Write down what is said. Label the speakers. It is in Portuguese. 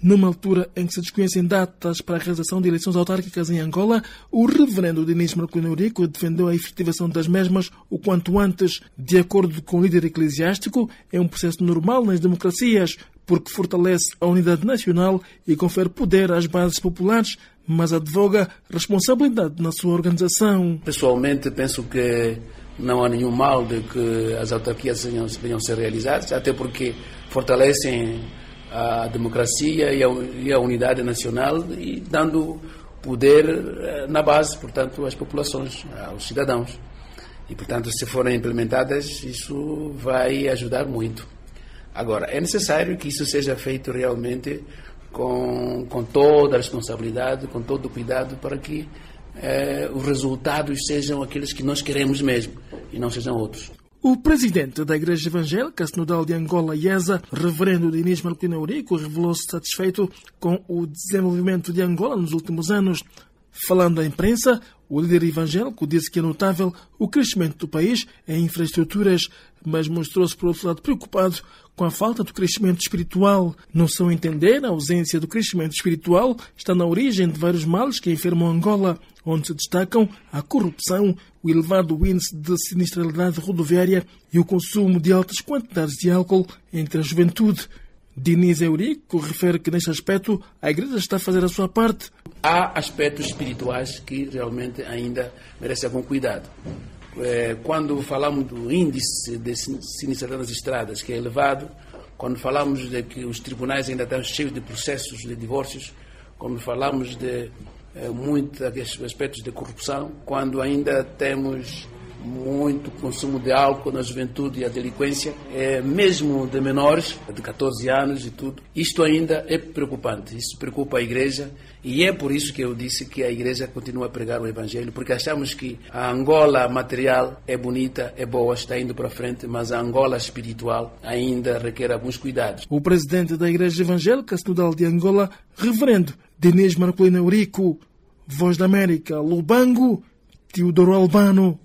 Speaker 1: Numa altura em que se desconhecem datas para a realização de eleições autárquicas em Angola, o reverendo Dinis Marcolino Eurico defendeu a efetivação das mesmas o quanto antes. De acordo com o líder eclesiástico, é um processo normal nas democracias, porque fortalece a unidade nacional e confere poder às bases populares, mas advoga responsabilidade na sua organização.
Speaker 2: Pessoalmente, penso que não há nenhum mal de que as autarquias venham a ser realizadas, até porque fortalecem a democracia e a unidade nacional e dando poder na base, portanto, às populações, aos cidadãos. E, portanto, se forem implementadas, isso vai ajudar muito. Agora, é necessário que isso seja feito realmente com toda a responsabilidade, com todo o cuidado, para que os resultados sejam aqueles que nós queremos mesmo e não sejam outros.
Speaker 1: O presidente da Igreja Evangélica Sinodal de Angola, IESA, reverendo Dinis Marcolino Eurico, revelou-se satisfeito com o desenvolvimento de Angola nos últimos anos. Falando à imprensa, o líder evangélico disse que é notável o crescimento do país em infraestruturas, mas mostrou-se, por outro lado, preocupado com a falta do crescimento espiritual. No seu entender, a ausência do crescimento espiritual está na origem de vários males que enfermam Angola, onde se destacam a corrupção, o elevado índice de sinistralidade rodoviária e o consumo de altas quantidades de álcool entre a juventude. Dinis Eurico refere que, neste aspecto, a Igreja está a fazer a sua parte.
Speaker 2: Há aspectos espirituais que realmente ainda merecem algum cuidado. Quando falamos do índice de sinistralidade das estradas, que é elevado, quando falamos de que os tribunais ainda estão cheios de processos de divórcios, quando falamos de muitos aspectos de corrupção, quando ainda temos muito consumo de álcool na juventude e a delinquência, mesmo de menores, de 14 anos e tudo. Isto ainda é preocupante, isso preocupa a Igreja e é por isso que eu disse que a Igreja continua a pregar o Evangelho, porque achamos que a Angola material é bonita, é boa, está indo para frente, mas a Angola espiritual ainda requer alguns cuidados.
Speaker 1: O presidente da Igreja Evangélica Sinodal de Angola, reverendo Dinis Marcolino Eurico, Voz da América, Lubango, Teodoro Albano.